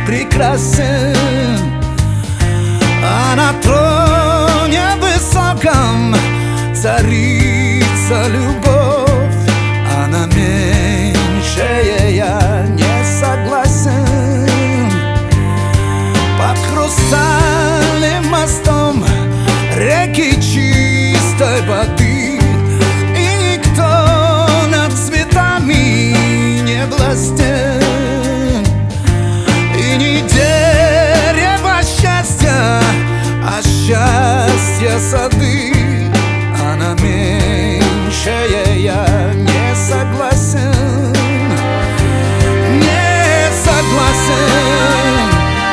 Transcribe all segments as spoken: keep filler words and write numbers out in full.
прекрасен, а на троне высоком царица любовь. А на меньшее я не согласен. Под хрустальным мостом реки чистой воды, и никто над цветами не властен. И не дерево счастья, а счастье сады. А на меньшее я не согласен, не согласен.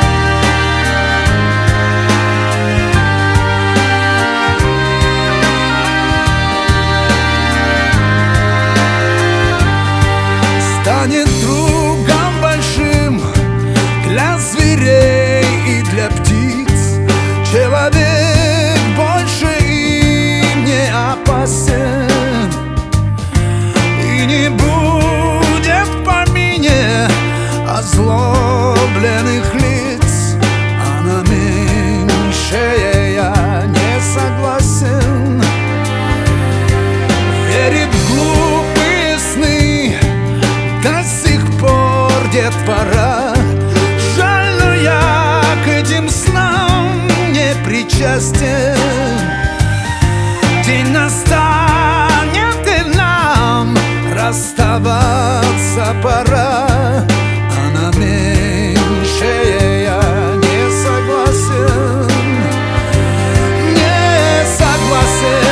Станет другом большим для зверей и для птиц. Человек больше им не опасен, и не будет в помине озлобленных лиц. А на меньшее я не согласен. Верит в глупые сны до сих пор детвора. Жаль, но я к этим снам не причастен. День настанет, и нам расставаться пора. А на меньшее я не согласен, не согласен.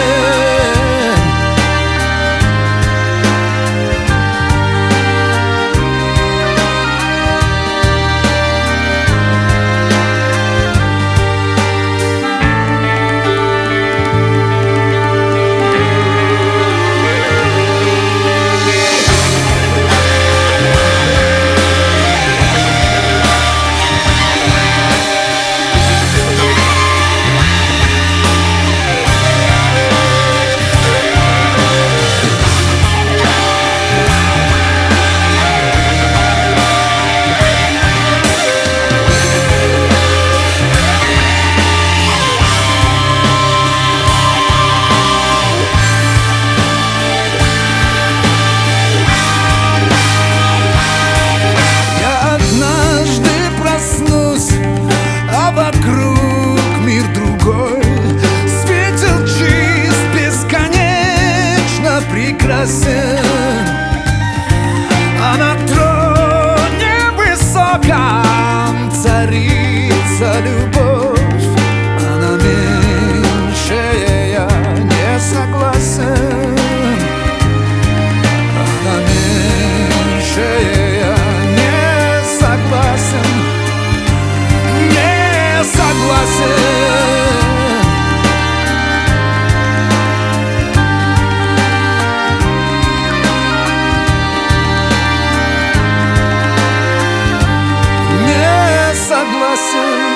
А на троне высоком царица любовь. А на меньшее я не согласен, а на меньшее я не согласен, не согласен. Согласен.